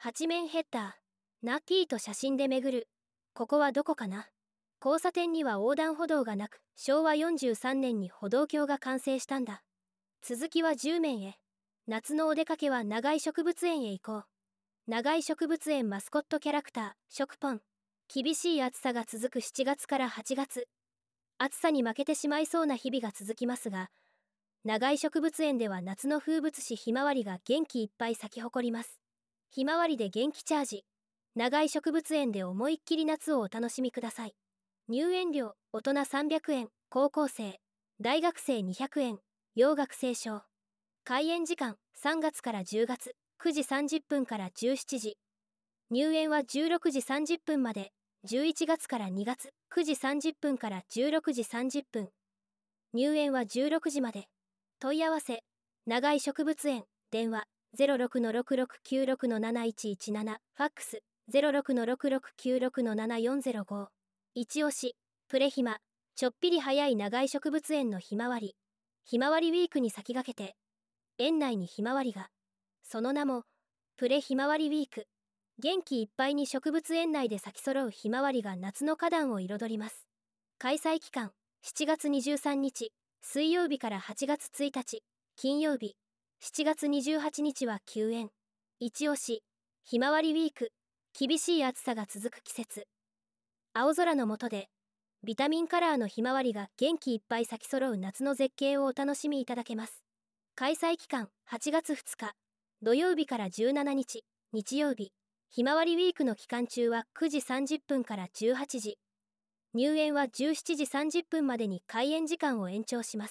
八面ヘッダー、ナピーと写真で巡る。ここはどこかな。交差点には横断歩道がなく、昭和43年に歩道橋が完成したんだ。続きは10面へ。夏のお出かけは長井植物園へ行こう。長井植物園マスコットキャラクター、食ポン。厳しい暑さが続く7月から8月。暑さに負けてしまいそうな日々が続きますが、長井植物園では夏の風物詩ひまわりが元気いっぱい咲き誇ります。ひまわりで元気チャージ。長井植物園で思いっきり夏をお楽しみください。入園料、大人300円、高校生、大学生200円、要学生証。開園時間、3月から10月、9時30分から17時。入園は16時30分まで、11月から2月、9時30分から16時30分。入園は16時まで。問い合わせ、長井植物園、電話、06-6696-7117、ファックス、06-6696-7405。一押し、プレヒマ、ちょっぴり早い長井植物園のひまわり。ひまわりウィークに先駆けて、園内にひまわりが。その名も、プレひまわりウィーク。元気いっぱいに植物園内で咲き揃うひまわりが夏の花壇を彩ります。開催期間、7月23日、水曜日から8月1日、金曜日、7月28日は休園。一押し、ひまわりウィーク。厳しい暑さが続く季節。青空の下で、ビタミンカラーのひまわりが元気いっぱい咲き揃う夏の絶景をお楽しみいただけます。開催期間、8月2日、土曜日から17日、日曜日。ひまわりウィークの期間中は9時30分から18時。入園は17時30分までに開園時間を延長します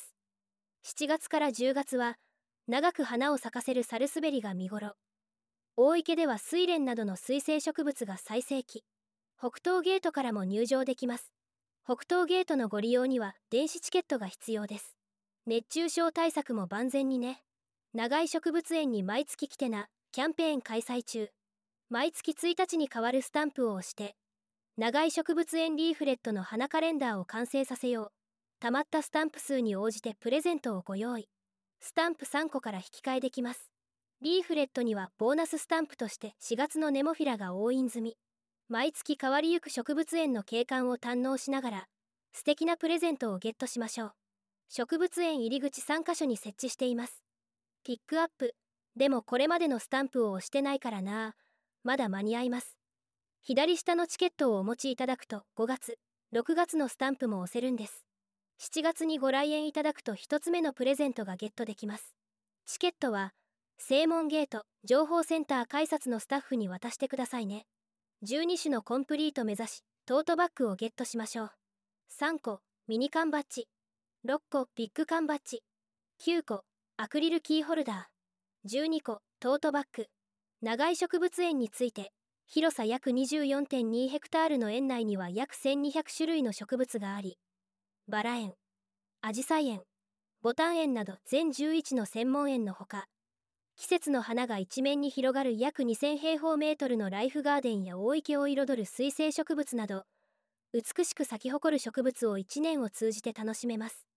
。7月から10月は、長く花を咲かせるサルスベリが見頃。大池では睡蓮などの水生植物が最盛期。北東ゲートからも入場できます。北東ゲートのご利用には電子チケットが必要です。熱中症対策も万全にね。長井植物園に毎月来てな、キャンペーン開催中。毎月1日に変わるスタンプを押して、長井植物園リーフレットの花カレンダーを完成させよう。たまったスタンプ数に応じてプレゼントをご用意。スタンプ3個から引き換えできます。リーフレットにはボーナススタンプとして4月のネモフィラが押印済み。毎月変わりゆく植物園の景観を堪能しながら、素敵なプレゼントをゲットしましょう。植物園入り口3カ所に設置しています。ピックアップ。でもこれまでのスタンプを押してないからな。まだ間に合います。左下のチケットをお持ちいただくと5月、6月のスタンプも押せるんです。7月にご来園いただくと1つ目のプレゼントがゲットできます。チケットは、正門ゲート情報センター改札のスタッフに渡してくださいね。12種のコンプリート目指し、トートバッグをゲットしましょう。3個、ミニ缶バッジ。6個、ビッグ缶バッジ。9個、アクリルキーホルダー。12個、トートバッグ。長井植物園について、広さ約 24.2 ヘクタールの園内には約1200種類の植物があり、バラ園、アジサイ園、ボタン園など全11の専門園のほか、季節の花が一面に広がる約2000平方メートルのライフガーデンや大池を彩る水生植物など、美しく咲き誇る植物を1年を通じて楽しめます。